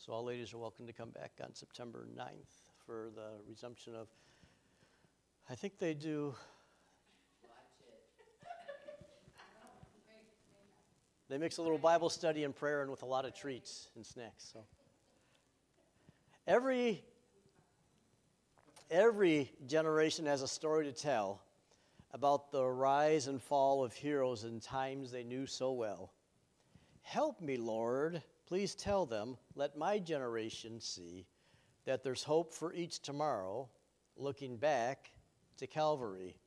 So all ladies are welcome to come back on September 9th for the resumption of, I think they do, they mix a little Bible study and prayer and with a lot of treats and snacks. So every generation has a story to tell about the rise and fall of heroes in times they knew so well. Help me, Lord. Please tell them, let my generation see that there's hope for each tomorrow, looking back to Calvary.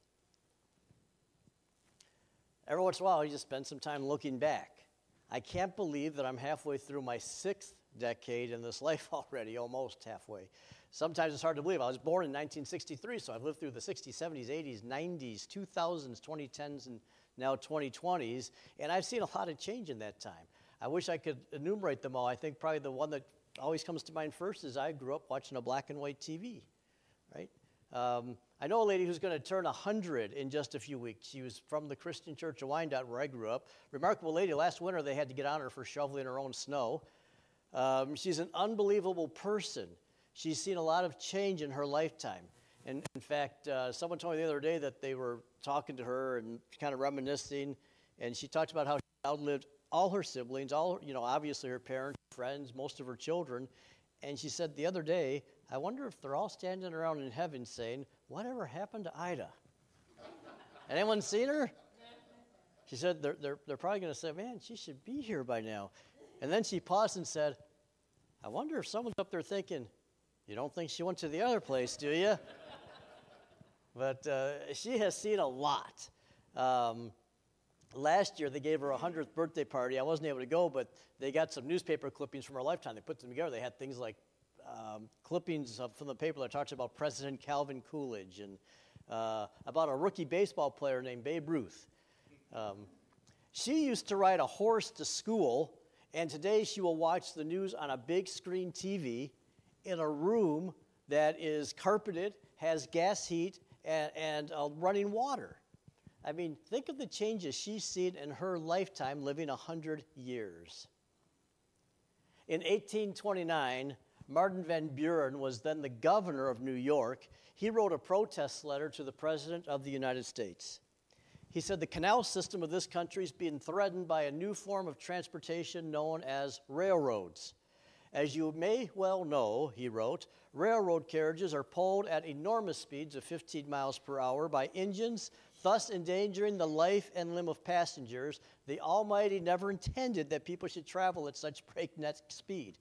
Every once in a while, you just spend some time looking back. I can't believe that I'm halfway through my 6th decade in this life already, almost halfway. Sometimes it's hard to believe. I was born in 1963, so I've lived through the 60s, 70s, 80s, 90s, 2000s, 2010s, and now 2020s, and I've seen a lot of change in that time. I wish I could enumerate them all. I think probably the one that always comes to mind first is I grew up watching a black and white TV, right? I know a lady who's going to turn 100 in just a few weeks. She was from the Christian Church of Wyandotte, where I grew up. Remarkable lady. Last winter, they had to get on her for shoveling her own snow. She's an unbelievable person. She's seen a lot of change in her lifetime. And in fact, someone told me the other day that they were talking to her and kind of reminiscing, and she talked about how she outlived all her siblings, obviously her parents, friends, most of her children. And she said the other day, I wonder if they're all standing around in heaven saying, whatever happened to Ida? Anyone seen her? She said they're probably going to say, man, she should be here by now. And then she paused and said, I wonder if someone's up there thinking, you don't think she went to the other place, do you? But she has seen a lot. Last year, they gave her a 100th birthday party. I wasn't able to go, but they got some newspaper clippings from her lifetime. They put them together. They had things like clippings from the paper that talks about President Calvin Coolidge and about a rookie baseball player named Babe Ruth. She used to ride a horse to school, and today she will watch the news on a big screen TV in a room that is carpeted, has gas heat, and running water. I mean, think of the changes she's seen in her lifetime living 100 years. In 1829, Martin Van Buren was then the governor of New York. He wrote a protest letter to the President of the United States. He said the canal system of this country is being threatened by a new form of transportation known as railroads. As you may well know, he wrote, railroad carriages are pulled at enormous speeds of 15 miles per hour by engines, thus endangering the life and limb of passengers. The Almighty never intended that people should travel at such breakneck speed.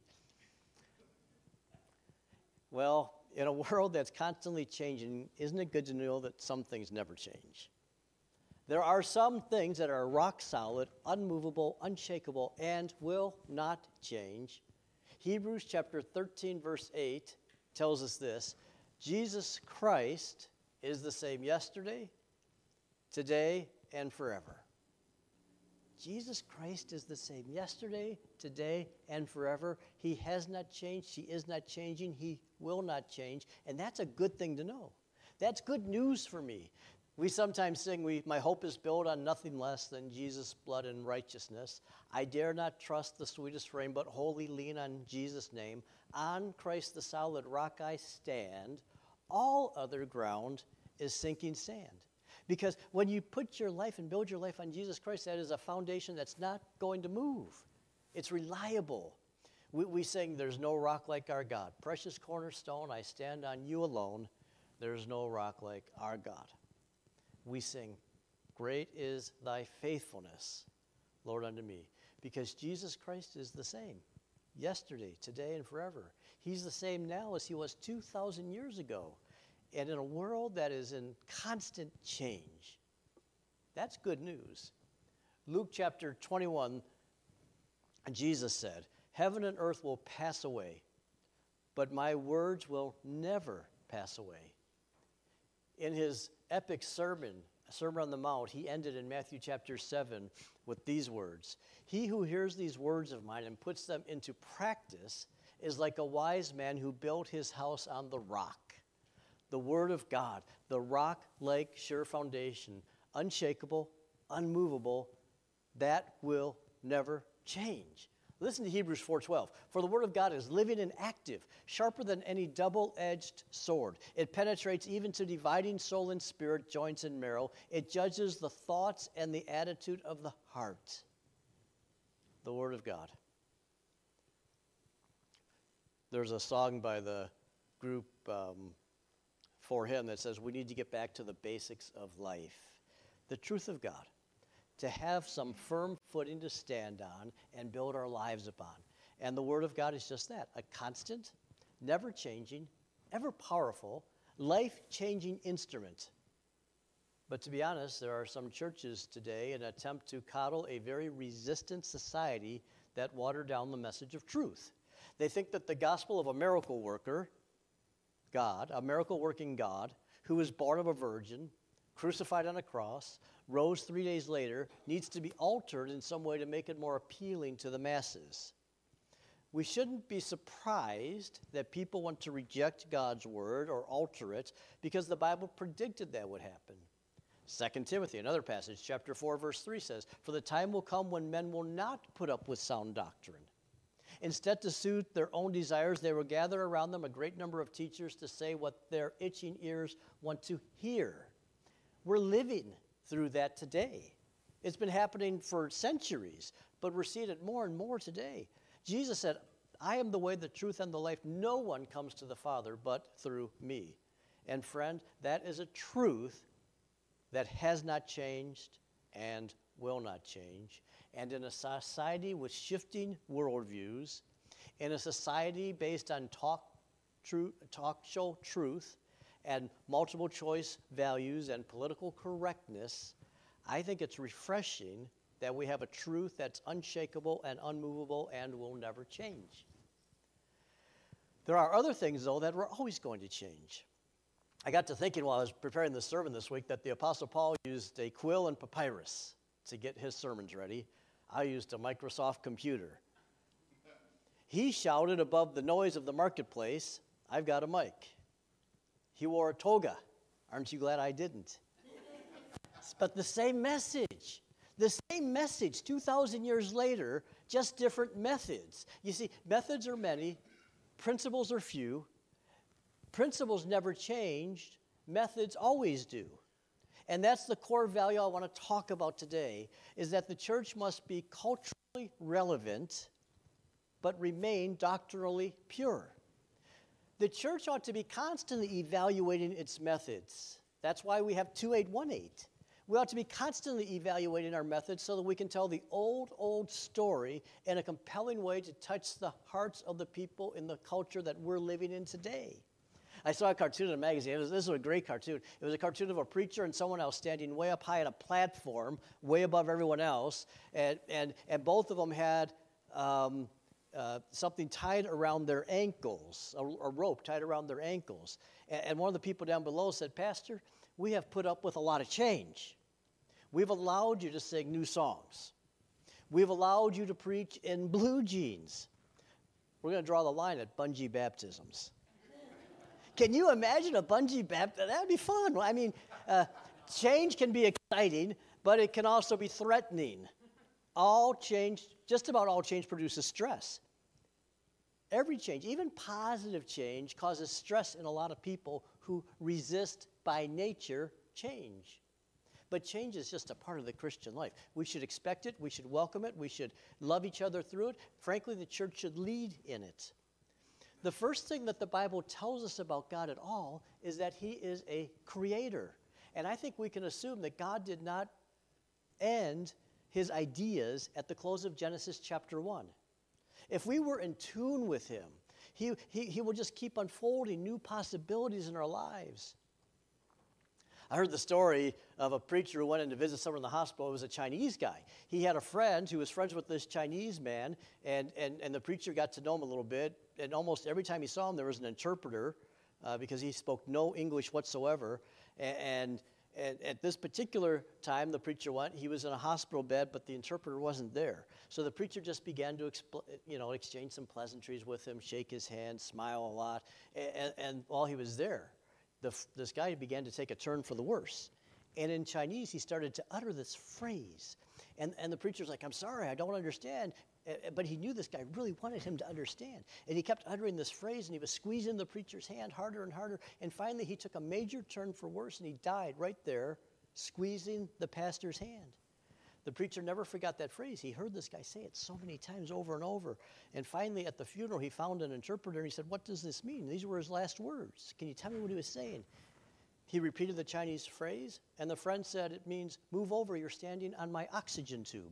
Well, in a world that's constantly changing, isn't it good to know that some things never change? There are some things that are rock solid, unmovable, unshakable, and will not change. Hebrews chapter 13, verse 8 tells us this: Jesus Christ is the same yesterday, today, and forever. Jesus Christ is the same yesterday, today, and forever. He has not changed. He is not changing. He will not change. And that's a good thing to know. That's good news for me. We sometimes sing, my hope is built on nothing less than Jesus' blood and righteousness. I dare not trust the sweetest frame, but wholly lean on Jesus' name. On Christ the solid rock I stand. All other ground is sinking sand. Because when you put your life and build your life on Jesus Christ, that is a foundation that's not going to move. It's reliable. We sing, there's no rock like our God. Precious cornerstone, I stand on you alone. There's no rock like our God. We sing, great is thy faithfulness, Lord, unto me. Because Jesus Christ is the same yesterday, today, and forever. He's the same now as he was 2,000 years ago. And in a world that is in constant change, that's good news. Luke chapter 21, Jesus said, heaven and earth will pass away, but my words will never pass away. In his epic sermon, Sermon on the Mount, he ended in Matthew chapter 7 with these words. He who hears these words of mine and puts them into practice is like a wise man who built his house on the rock. The word of God, the rock-like sure foundation, unshakable, unmovable, that will never change. Listen to Hebrews 4:12. For the word of God is living and active, sharper than any double-edged sword. It penetrates even to dividing soul and spirit, joints and marrow. It judges the thoughts and the attitude of the heart. The word of God. There's a song by the group For Him that says we need to get back to the basics of life. The truth of God. To have some firm footing to stand on and build our lives upon. And the Word of God is just that, a constant, never changing, ever powerful, life-changing instrument. But to be honest, there are some churches today in an attempt to coddle a very resistant society that water down the message of truth. They think that the gospel of a miracle worker, God, a miracle-working God, who was born of a virgin, crucified on a cross, rose 3 days later, needs to be altered in some way to make it more appealing to the masses. We shouldn't be surprised that people want to reject God's word or alter it because the Bible predicted that would happen. 2 Timothy, another passage, chapter 4, verse 3 says, "For the time will come when men will not put up with sound doctrine. Instead, to suit their own desires, they will gather around them a great number of teachers to say what their itching ears want to hear." We're living through that today. It's been happening for centuries, but we're seeing it more and more today. Jesus said, "I am the way, the truth, and the life. No one comes to the Father but through me." And friend, that is a truth that has not changed and will not change. And in a society with shifting worldviews, in a society based on talk show truth, and multiple choice values and political correctness, I think it's refreshing that we have a truth that's unshakable and unmovable and will never change. There are other things, though, that we're always going to change. I got to thinking while I was preparing the sermon this week that the Apostle Paul used a quill and papyrus to get his sermons ready. I used a Microsoft computer. He shouted above the noise of the marketplace, "I've got a mic." He wore a toga. Aren't you glad I didn't? But the same message 2,000 years later, just different methods. You see, methods are many, principles are few. Principles never changed, methods always do. And that's the core value I want to talk about today, is that the church must be culturally relevant, but remain doctrinally pure. The church ought to be constantly evaluating its methods. That's why we have 2818. We ought to be constantly evaluating our methods so that we can tell the old story in a compelling way to touch the hearts of the people in the culture that we're living in today. I saw a cartoon in a magazine. This was a great cartoon. It was a cartoon of a preacher and someone else standing way up high on a platform, way above everyone else, and both of them had something tied around their ankles, a rope tied around their ankles. And one of the people down below said, "Pastor, we have put up with a lot of change. We've allowed you to sing new songs. We've allowed you to preach in blue jeans. We're going to draw the line at bungee baptisms." Can you imagine a bungee baptism? That would be fun. I mean, change can be exciting, but it can also be threatening. Just about all change produces stress. Every change, even positive change, causes stress in a lot of people who resist by nature change. But change is just a part of the Christian life. We should expect it. We should welcome it. We should love each other through it. Frankly, the church should lead in it. The first thing that the Bible tells us about God at all is that He is a creator. And I think we can assume that God did not end His ideas at the close of Genesis chapter 1. If we were in tune with Him, He will just keep unfolding new possibilities in our lives. I heard the story of a preacher who went in to visit someone in the hospital. It was a Chinese guy. He had a friend who was friends with this Chinese man, and the preacher got to know him a little bit. And almost every time he saw him, there was an interpreter because he spoke no English whatsoever. And at this particular time, the preacher went. He was in a hospital bed, but the interpreter wasn't there. So the preacher just began to exchange some pleasantries with him, shake his hand, smile a lot. And while he was there, this guy began to take a turn for the worse. And in Chinese, he started to utter this phrase. And the preacher's like, "I'm sorry, I don't understand. But he knew this guy really wanted him to understand. And he kept uttering this phrase, and he was squeezing the preacher's hand harder and harder. And finally, he took a major turn for worse, and he died right there, squeezing the pastor's hand. The preacher never forgot that phrase. He heard this guy say it so many times over and over. And finally, at the funeral, he found an interpreter, and he said, "What does this mean?" These were his last words. "Can you tell me what he was saying?" He repeated the Chinese phrase, and the friend said, "It means, move over, you're standing on my oxygen tube."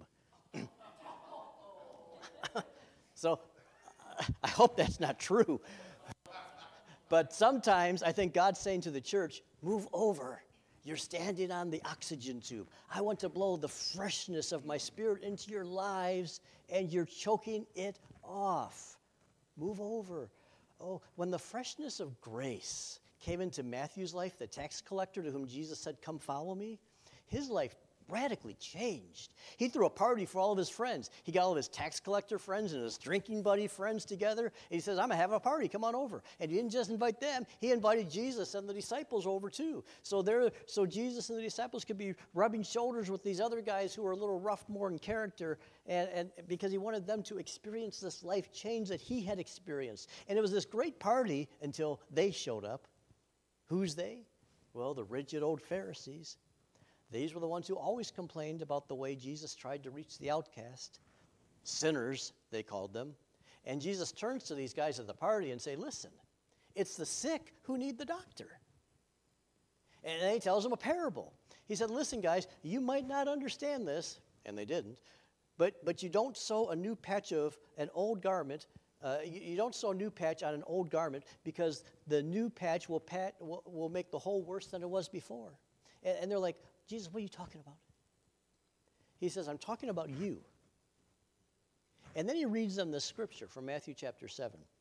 So I hope that's not true. But sometimes I think God's saying to the church, move over. You're standing on the oxygen tube. I want to blow the freshness of my Spirit into your lives, and you're choking it off. Move over. Oh, when the freshness of grace came into Matthew's life, the tax collector to whom Jesus said, "Come follow me," his life radically changed. He threw a party for all of his friends. He got all of his tax collector friends and his drinking buddy friends together. And he says, "I'm having a party. Come on over." And he didn't just invite them. He invited Jesus and the disciples over too. So Jesus and the disciples could be rubbing shoulders with these other guys who were a little rough more in character, and because he wanted them to experience this life change that he had experienced. And it was this great party until they showed up. Who's they? Well, the rigid old Pharisees. These were the ones who always complained about the way Jesus tried to reach the outcast. Sinners, they called them. And Jesus turns to these guys at the party and say, "Listen, it's the sick who need the doctor." And then he tells them a parable. He said, "Listen, guys, you might not understand this," and they didn't, but you don't sew a new patch of an old garment. You don't sew a new patch on an old garment, because the new patch will make the hole worse than it was before. And they're like, "Jesus, what are you talking about?" He says, "I'm talking about you." And then he reads them the scripture from Matthew chapter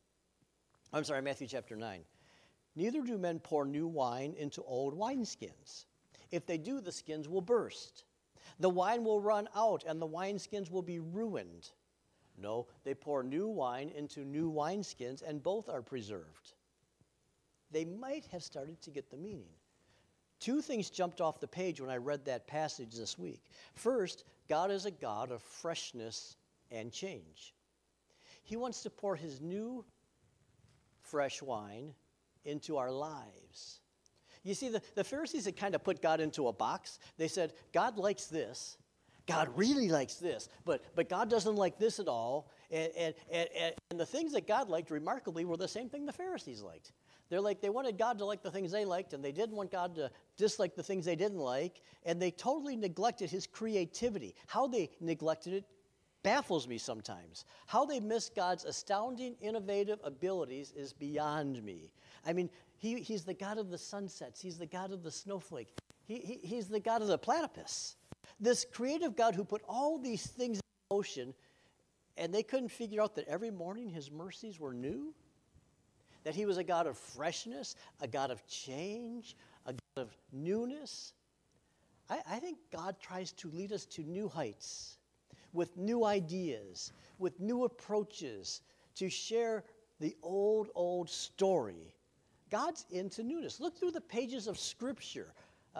9. "Neither do men pour new wine into old wineskins. If they do, the skins will burst. The wine will run out, and the wineskins will be ruined. No, they pour new wine into new wineskins, and both are preserved." They might have started to get the meaning. Two things jumped off the page when I read that passage this week. First, God is a God of freshness and change. He wants to pour his new, fresh wine into our lives. You see, the Pharisees had kind of put God into a box. They said, God likes this. God really likes this, but God doesn't like this at all. And the things that God liked, remarkably, were the same thing the Pharisees liked. They wanted God to like the things they liked, and they didn't want God to dislike the things they didn't like, and they totally neglected his creativity. How they neglected it baffles me sometimes. How they missed God's astounding, innovative abilities is beyond me. I mean, he's the God of the sunsets. He's the God of the snowflake. He's the God of the platypus. This creative God who put all these things in motion, and they couldn't figure out that every morning his mercies were new? That he was a God of freshness, a God of change, a God of newness? I think God tries to lead us to new heights, with new ideas, with new approaches, to share the old story. God's into newness. Look through the pages of Scripture.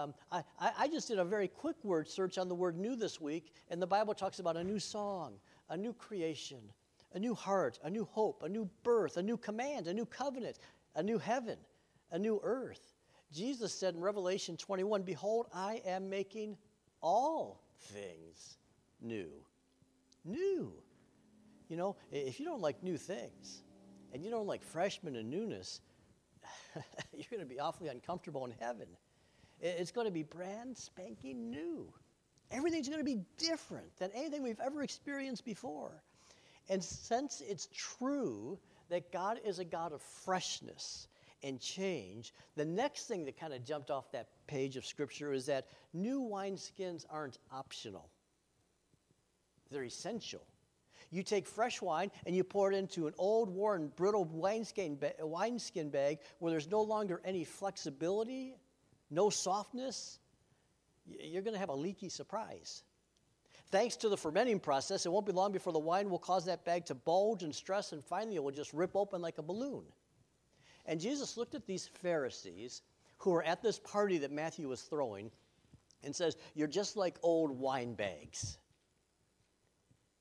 I just did a very quick word search on the word new this week, and the Bible talks about a new song, a new creation, a new heart, a new hope, a new birth, a new command, a new covenant, a new heaven, a new earth. Jesus said in Revelation 21, "Behold, I am making all things new." New. You know, if you don't like new things, and you don't like freshmen and newness, you're going to be awfully uncomfortable in heaven. It's going to be brand spanking new. Everything's going to be different than anything we've ever experienced before. And since it's true that God is a God of freshness and change, the next thing that kind of jumped off that page of Scripture is that new wineskins aren't optional. They're essential. You take fresh wine and you pour it into an old, worn, brittle wineskin bag where there's no longer any flexibility, no softness. You're going to have a leaky surprise. Thanks to the fermenting process, it won't be long before the wine will cause that bag to bulge and stress, and finally it will just rip open like a balloon. And Jesus looked at these Pharisees who were at this party that Matthew was throwing and says, "You're just like old wine bags."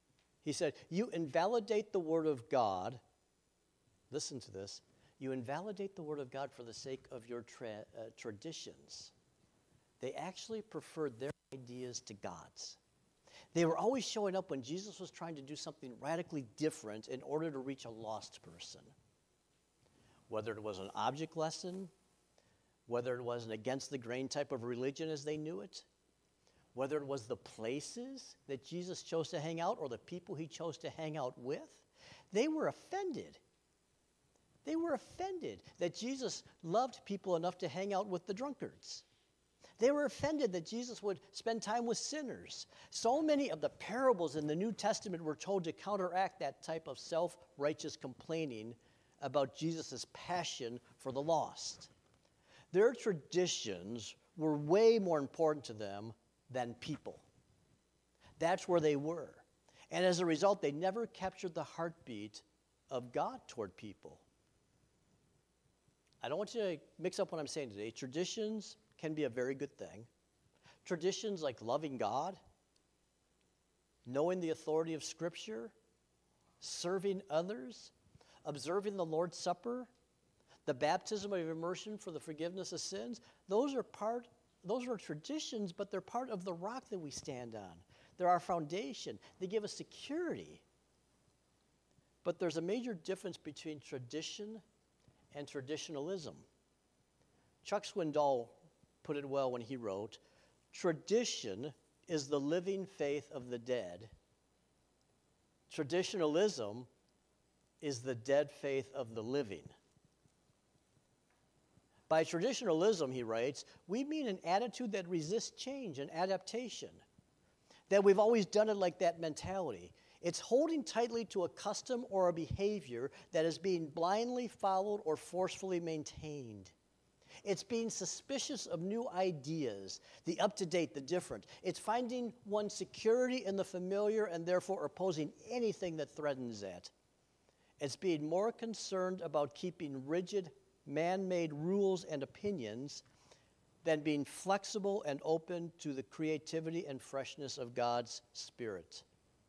He said, you invalidate the Word of God. Listen to this. You invalidate the Word of God for the sake of your traditions. They actually preferred their ideas to God's. They were always showing up when Jesus was trying to do something radically different in order to reach a lost person. Whether it was an object lesson, whether it was an against the grain type of religion as they knew it, whether it was the places that Jesus chose to hang out or the people he chose to hang out with, they were offended. They were offended that Jesus loved people enough to hang out with the drunkards. They were offended that Jesus would spend time with sinners. So many of the parables in the New Testament were told to counteract that type of self-righteous complaining about Jesus' passion for the lost. Their traditions were way more important to them than people. That's where they were. And as a result, they never captured the heartbeat of God toward people. I don't want you to mix up what I'm saying today. Traditions can be a very good thing. Traditions like loving God, knowing the authority of Scripture, serving others, observing the Lord's Supper, the baptism of immersion for the forgiveness of sins, those are traditions, but they're part of the rock that we stand on. They're our foundation. They give us security. But there's a major difference between tradition and traditionalism. Chuck Swindoll put it well when he wrote, tradition is the living faith of the dead. Traditionalism is the dead faith of the living. By traditionalism, he writes, we mean an attitude that resists change and adaptation, that we've always done it like that mentality. It's holding tightly to a custom or a behavior that is being blindly followed or forcefully maintained. It's being suspicious of new ideas, the up-to-date, the different. It's finding one's security in the familiar and therefore opposing anything that threatens that. It's being more concerned about keeping rigid, man-made rules and opinions than being flexible and open to the creativity and freshness of God's Spirit.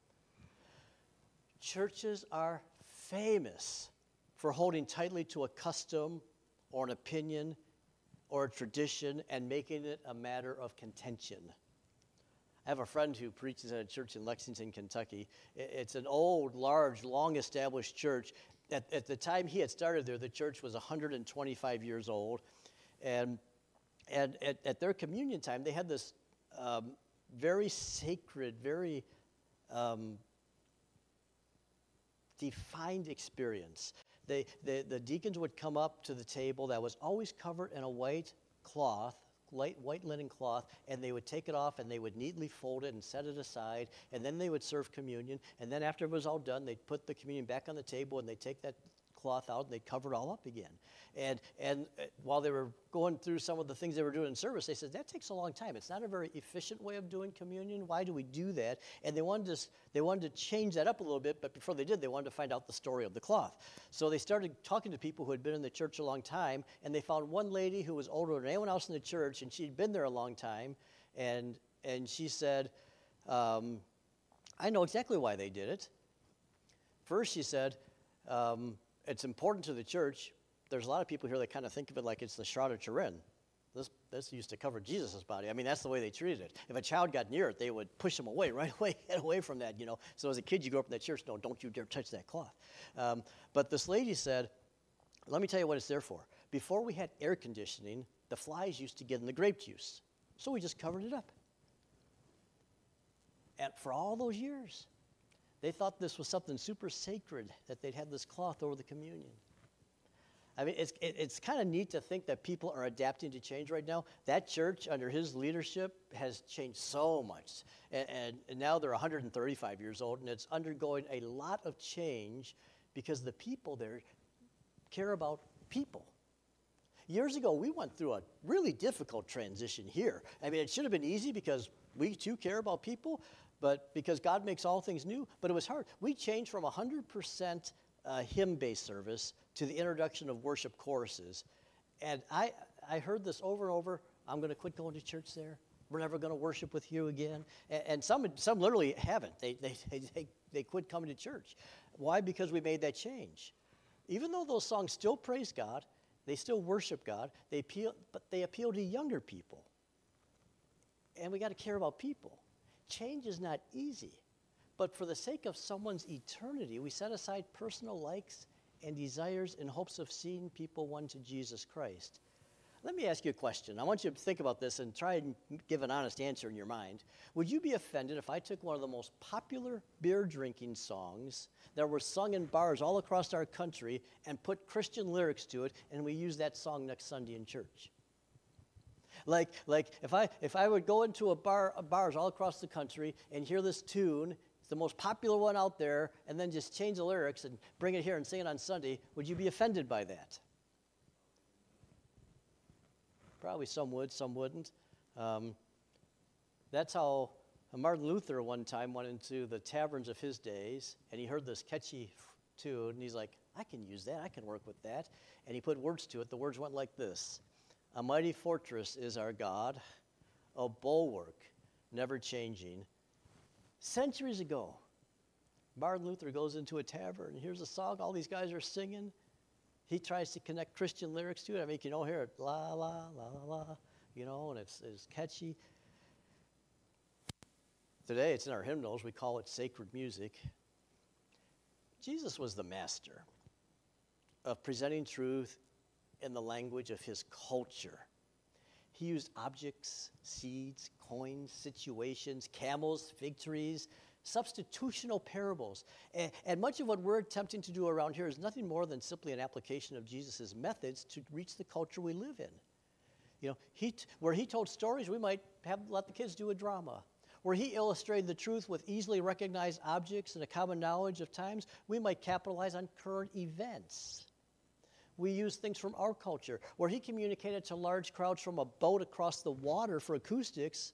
Churches are famous for holding tightly to a custom or an opinion or a tradition and making it a matter of contention. I have a friend who preaches at a church in Lexington, Kentucky. It's an old, large, long-established church. At the time he had started there, the church was 125 years old. And at their communion time, they had this very sacred, very defined experience. The deacons would come up to the table that was always covered in a white cloth, white linen cloth, and they would take it off and they would neatly fold it and set it aside, and then they would serve communion, and then after it was all done, they'd put the communion back on the table and they'd take that cloth out and they'd cover it all up again. And while they were going through some of the things they were doing in service, they said, that takes a long time. It's not a very efficient way of doing communion. Why do we do that? And they wanted to change that up a little bit, but before they did, they wanted to find out the story of the cloth. So they started talking to people who had been in the church a long time, and they found one lady who was older than anyone else in the church, and she'd been there a long time, and she said, I know exactly why they did it. First, she said, it's important to the church. There's a lot of people here that kind of think of it like it's the Shroud of Turin. This used to cover Jesus' body. I mean, that's the way they treated it. If a child got near it, they would push them away, right away, get away from that, So as a kid, you grew up in that church, no, don't you dare touch that cloth. But this lady said, let me tell you what it's there for. Before we had air conditioning, the flies used to get in the grape juice. So we just covered it up. And for all those years, they thought this was something super sacred that they'd had this cloth over the communion. I mean, it's kind of neat to think that people are adapting to change right now. That church, under his leadership, has changed so much. And now they're 135 years old, and it's undergoing a lot of change because the people there care about people. Years ago, we went through a really difficult transition here. I mean, it should have been easy because we too care about people, but because God makes all things new, but it was hard. We changed from 100% hymn-based service to the introduction of worship choruses. And I heard this over and over, I'm going to quit going to church there. We're never going to worship with you again. And some literally haven't. They quit coming to church. Why? Because we made that change. Even though those songs still praise God, they still worship God, but they appeal to younger people. And we got to care about people. Change is not easy. But for the sake of someone's eternity, we set aside personal likes and desires in hopes of seeing people won to Jesus Christ. Let me ask you a question. I want you to think about this and try and give an honest answer in your mind. Would you be offended if I took one of the most popular beer drinking songs that were sung in bars all across our country and put Christian lyrics to it, and we use that song next Sunday in church? Like if I would go into bars all across the country and hear this tune, it's the most popular one out there, and then just change the lyrics and bring it here and sing it on Sunday, would you be offended by that? Probably some would, some wouldn't. That's how Martin Luther one time went into the taverns of his days, and he heard this catchy tune, and he's like, I can use that, I can work with that. And he put words to it. The words went like this: a mighty fortress is our God, a bulwark never changing. Centuries ago, Martin Luther goes into a tavern, and here's a song all these guys are singing. He tries to connect Christian lyrics to it. I mean, you don't hear it, la, la, la, la, and it's catchy. Today, it's in our hymnals. We call it sacred music. Jesus was the master of presenting truth in the language of his culture. He used objects, seeds, coins, situations, camels, fig trees, substitutional parables. And much of what we're attempting to do around here is nothing more than simply an application of Jesus' methods to reach the culture we live in. Where he told stories, we might let the kids do a drama. Where he illustrated the truth with easily recognized objects and a common knowledge of times, we might capitalize on current events. We use things from our culture. Where he communicated to large crowds from a boat across the water for acoustics,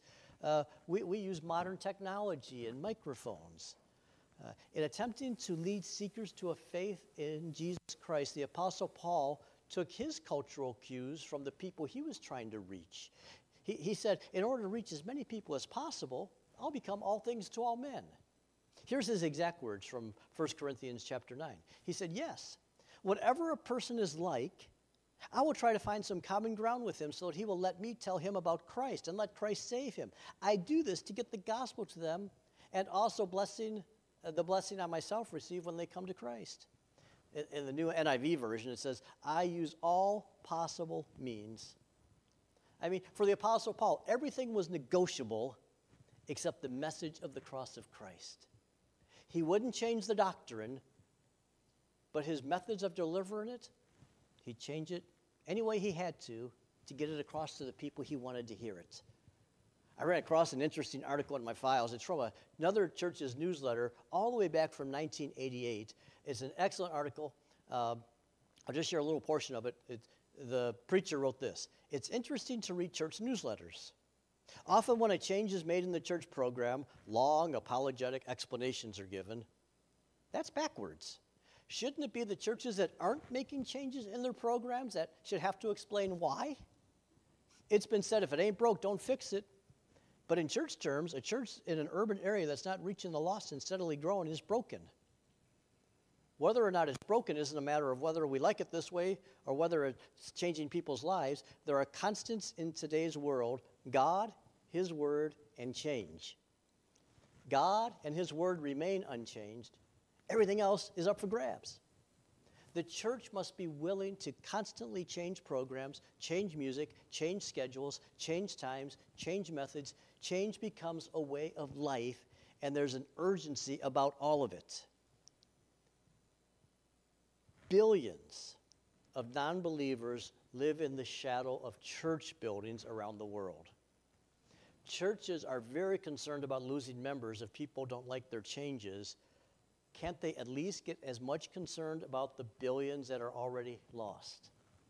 we use modern technology and microphones. In attempting to lead seekers to a faith in Jesus Christ, the Apostle Paul took his cultural cues from the people he was trying to reach. He said, in order to reach as many people as possible, I'll become all things to all men. Here's his exact words from 1 Corinthians chapter 9. He said, yes, whatever a person is like, I will try to find some common ground with him so that he will let me tell him about Christ and let Christ save him. I do this to get the gospel to them and also the blessing I myself receive when they come to Christ. In the new NIV version, it says, I use all possible means. I mean, for the Apostle Paul, everything was negotiable except the message of the cross of Christ. He wouldn't change the doctrine, but his methods of delivering it, he'd change it any way he had to get it across to the people he wanted to hear it. I ran across an interesting article in my files. It's from another church's newsletter all the way back from 1988. It's an excellent article. I'll just share a little portion of it. The preacher wrote this: it's interesting to read church newsletters. Often when a change is made in the church program, long apologetic explanations are given. That's backwards. Shouldn't it be the churches that aren't making changes in their programs that should have to explain why? It's been said, if it ain't broke, don't fix it. But in church terms, a church in an urban area that's not reaching the lost and steadily growing is broken. Whether or not it's broken isn't a matter of whether we like it this way or whether it's changing people's lives. There are constants in today's world: God, His Word, and change. God and His Word remain unchanged. Everything else is up for grabs. The church must be willing to constantly change programs, change music, change schedules, change times, change methods. Change becomes a way of life, and there's an urgency about all of it. Billions of non-believers live in the shadow of church buildings around the world. Churches are very concerned about losing members if people don't like their changes. Can't they at least get as much concerned about the billions that are already lost?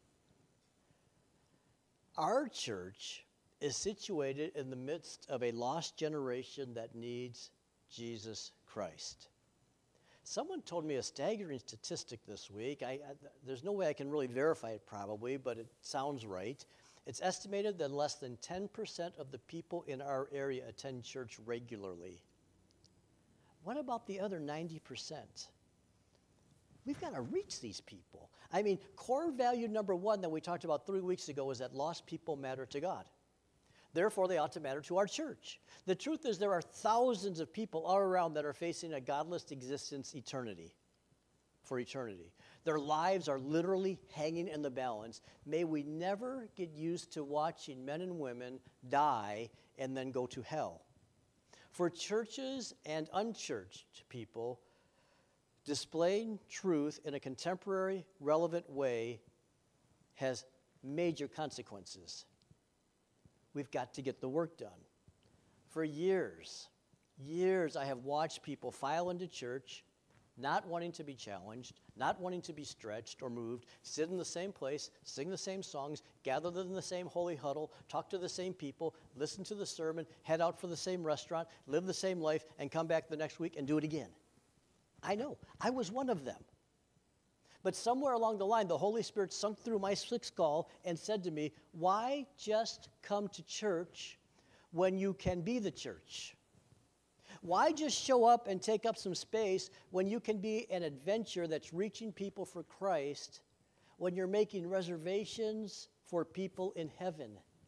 Our church is situated in the midst of a lost generation that needs Jesus Christ. Someone told me a staggering statistic this week. There's no way I can really verify it probably, but it sounds right. It's estimated that less than 10% of the people in our area attend church regularly. What about the other 90%? We've got to reach these people. I mean, core value number one that we talked about 3 weeks ago is that lost people matter to God. Therefore, they ought to matter to our church. The truth is there are thousands of people all around that are facing a godless existence for eternity. Their lives are literally hanging in the balance. May we never get used to watching men and women die and then go to hell. For churches and unchurched people, displaying truth in a contemporary, relevant way has major consequences. We've got to get the work done. For years, I have watched people file into church, not wanting to be challenged, not wanting to be stretched or moved, sit in the same place, sing the same songs, gather in the same holy huddle, talk to the same people, listen to the sermon, head out for the same restaurant, live the same life, and come back the next week and do it again. I know. I was one of them. But somewhere along the line, the Holy Spirit sunk through my thick skull and said to me, why just come to church when you can be the church? Why just show up and take up some space when you can be an adventure that's reaching people for Christ, when you're making reservations for people in heaven?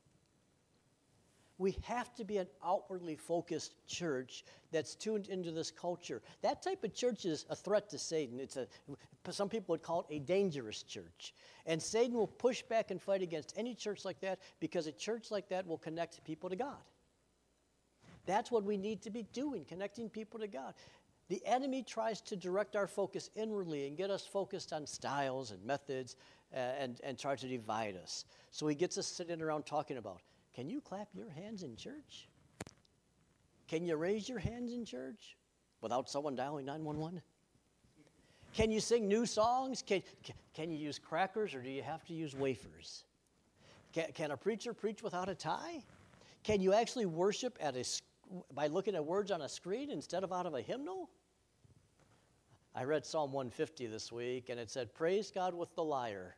We have to be an outwardly focused church that's tuned into this culture. That type of church is a threat to Satan. Some people would call it a dangerous church. And Satan will push back and fight against any church like that because a church like that will connect people to God. That's what we need to be doing, connecting people to God. The enemy tries to direct our focus inwardly and get us focused on styles and methods and try to divide us. So he gets us sitting around talking about, can you clap your hands in church? Can you raise your hands in church without someone dialing 911? Can you sing new songs? Can you use crackers or do you have to use wafers? Can a preacher preach without a tie? Can you actually worship by looking at words on a screen instead of out of a hymnal? I read Psalm 150 this week and it said, praise God with the lyre.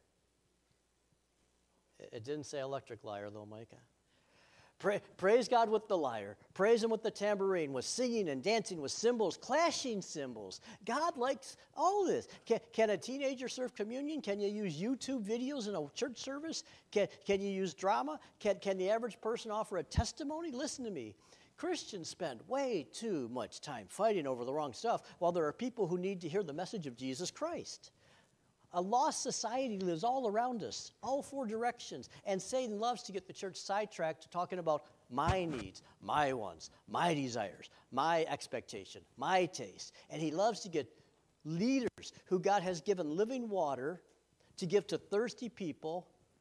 It didn't say electric lyre though, Micah. Praise God with the lyre. Praise him with the tambourine, with singing and dancing, with cymbals, clashing cymbals. God likes all this. Can a teenager serve communion? Can you use YouTube videos in a church service? Can you use drama? Can the average person offer a testimony? Listen to me. Christians spend way too much time fighting over the wrong stuff while there are people who need to hear the message of Jesus Christ. A lost society lives all around us, all four directions, and Satan loves to get the church sidetracked to talking about my needs, my wants, my desires, my expectation, my taste. And he loves to get leaders who God has given living water to give to thirsty people,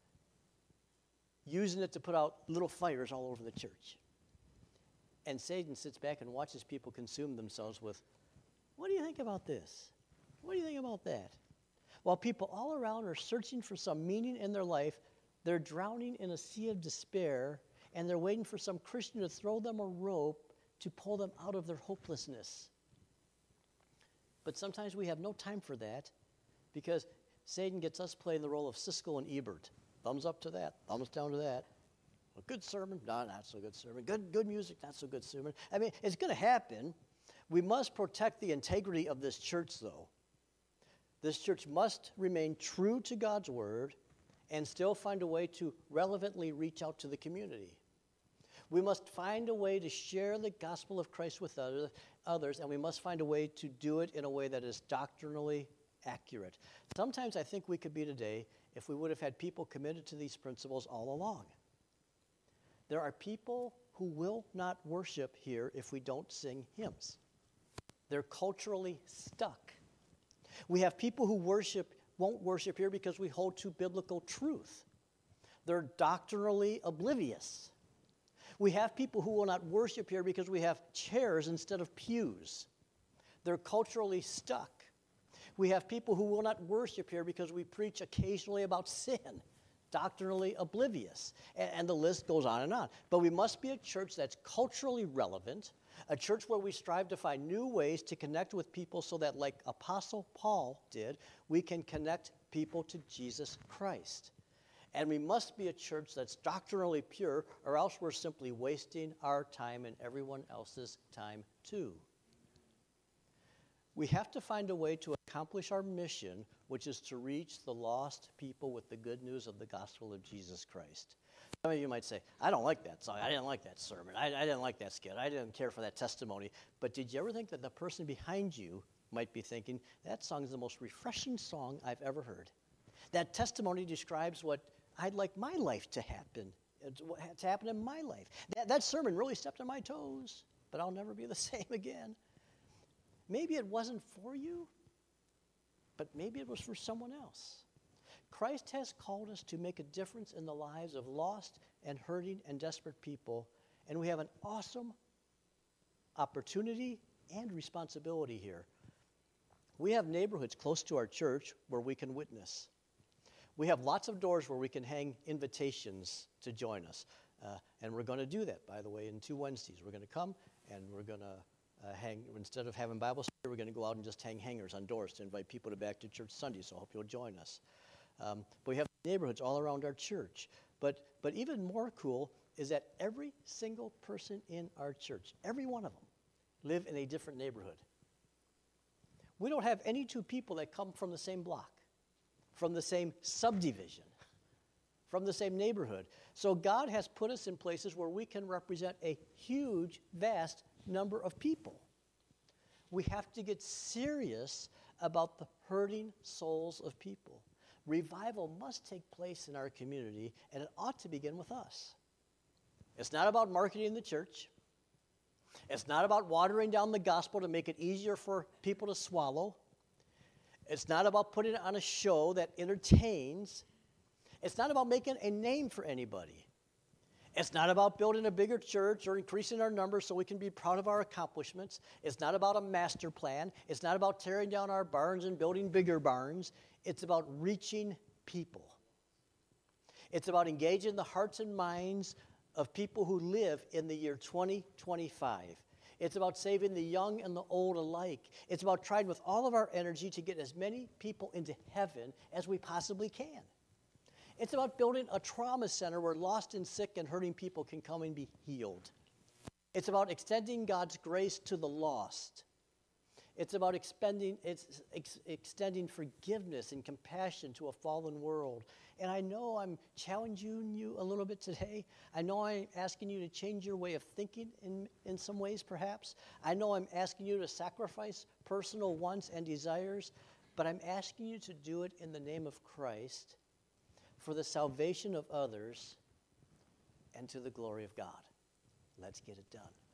using it to put out little fires all over the church. And Satan sits back and watches people consume themselves with, what do you think about this? What do you think about that? While people all around are searching for some meaning in their life, they're drowning in a sea of despair, and they're waiting for some Christian to throw them a rope to pull them out of their hopelessness. But sometimes we have no time for that because Satan gets us playing the role of Siskel and Ebert. Thumbs up to that, thumbs down to that. A good sermon, no, not so good sermon. Good music, not so good sermon. I mean, it's going to happen. We must protect the integrity of this church, though. This church must remain true to God's word and still find a way to relevantly reach out to the community. We must find a way to share the gospel of Christ with others, and we must find a way to do it in a way that is doctrinally accurate. Sometimes I think we could be today if we would have had people committed to these principles all along. There are people who will not worship here if we don't sing hymns. They're culturally stuck. We have people who won't worship here because we hold to biblical truth. They're doctrinally oblivious. We have people who will not worship here because we have chairs instead of pews. They're culturally stuck. We have people who will not worship here because we preach occasionally about sin. Doctrinally oblivious. And the list goes on and on. But we must be a church that's culturally relevant, a church where we strive to find new ways to connect with people so that, like Apostle Paul did, we can connect people to Jesus Christ. And we must be a church that's doctrinally pure, or else we're simply wasting our time and everyone else's time too. We have to find a way to accomplish our mission, which is to reach the lost people with the good news of the gospel of Jesus Christ. Some of you might say, I don't like that song. I didn't like that sermon. I didn't like that skit. I didn't care for that testimony. But did you ever think that the person behind you might be thinking, that song is the most refreshing song I've ever heard? That testimony describes what I'd like my life to happen in my life. That sermon really stepped on my toes, but I'll never be the same again. Maybe it wasn't for you, but maybe it was for someone else. Christ has called us to make a difference in the lives of lost and hurting and desperate people, and we have an awesome opportunity and responsibility here. We have neighborhoods close to our church where we can witness. We have lots of doors where we can hang invitations to join us, and we're going to do that, by the way, in 2 Wednesdays. We're going to come, and we're going to hang, instead of having Bible study, we're going to go out and just hang hangers on doors to invite people to back to church Sunday, so I hope you'll join us. But we have neighborhoods all around our church. But even more cool is that every single person in our church, every one of them, live in a different neighborhood. We don't have any two people that come from the same block, from the same subdivision, from the same neighborhood. So God has put us in places where we can represent a huge, vast number of people. We have to get serious about the hurting souls of people. Revival must take place in our community, and it ought to begin with us. It's not about marketing the church. It's not about watering down the gospel to make it easier for people to swallow. It's not about putting on a show that entertains. It's not about making a name for anybody. It's not about building a bigger church or increasing our numbers so we can be proud of our accomplishments. It's not about a master plan. It's not about tearing down our barns and building bigger barns. It's about reaching people. It's about engaging the hearts and minds of people who live in the year 2025. It's about saving the young and the old alike. It's about trying with all of our energy to get as many people into heaven as we possibly can. It's about building a trauma center where lost and sick and hurting people can come and be healed. It's about extending God's grace to the lost. It's about extending forgiveness and compassion to a fallen world. And I know I'm challenging you a little bit today. I know I'm asking you to change your way of thinking in some ways, perhaps. I know I'm asking you to sacrifice personal wants and desires, but I'm asking you to do it in the name of Christ, for the salvation of others, and to the glory of God. Let's get it done.